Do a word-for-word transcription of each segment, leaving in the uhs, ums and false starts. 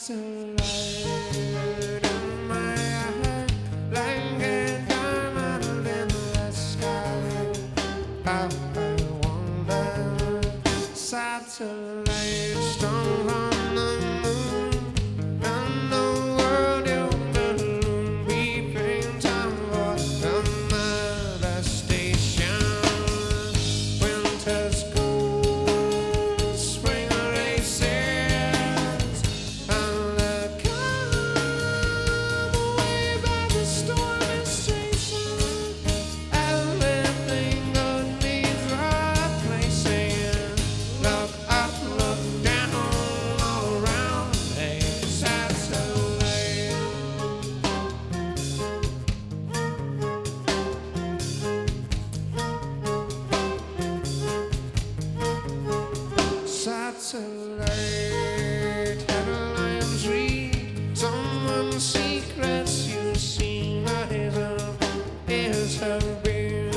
Satellite in my eye, like a diamond in the sky. How I wonder, satellite strong on the moon, and the world you balloon, beeping time for another station. Winter's cold, spring races, and the calm away by the storm is chasing. Everything good needs replacing. Look up, look down, all around. Hey, satellite. Satellite headlines read someone's secrets you've seen. Eyes of ears have been.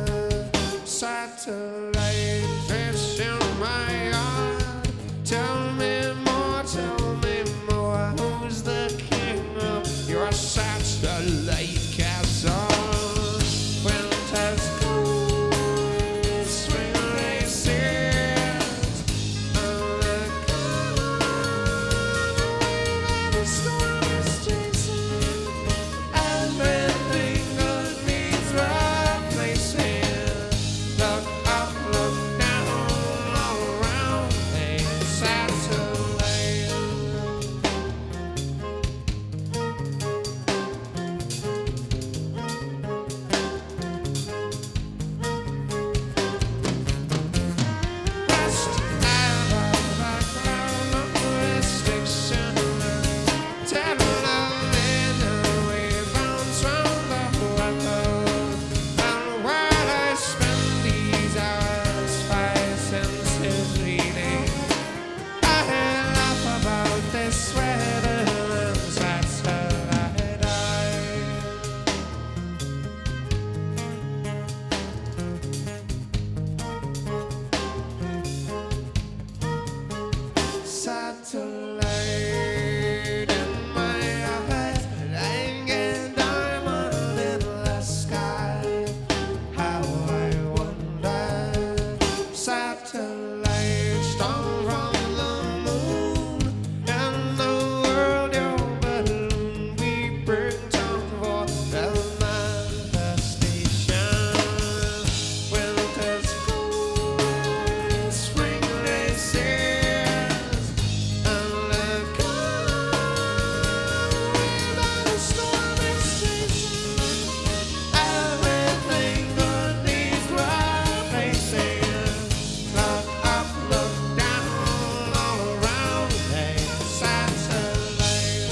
Satellite fish in my yard. Tell me more, tell me more. Who's the king of your satellite castle? Winter's cold, spring races, and the calm away by the storm is chasing. Everything good needs replacing. Look up, look down, all around. Hey, satellite. West Nile, the cloud of restriction. Television we bounce round the world. And while I spend these hours, five senses reading, I laugh about this weather and satellite eye. Satellite in my eyes, like a diamond in the sky. How I wonder, satellite strong from the moon, and the world your balloon. We bring down for the manifestation. Winter's cold, spring races, and the calm away by the storm is chasing. Everything good needs replacing. Look up, look down, all around. Hey, satellite.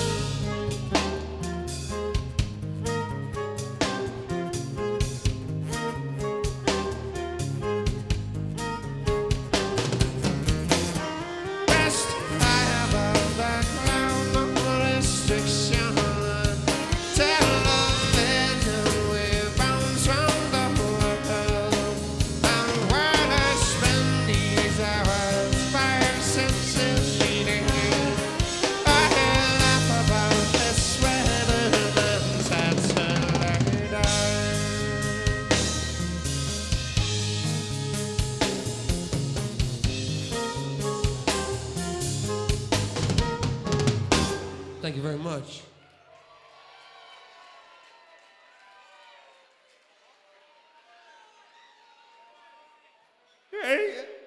Rest high above the cloud of restriction. Television we bounce round the world. And while I spend these hours, five senses reading, I laugh about this weather and satellite eye. Thank you very much. Hey.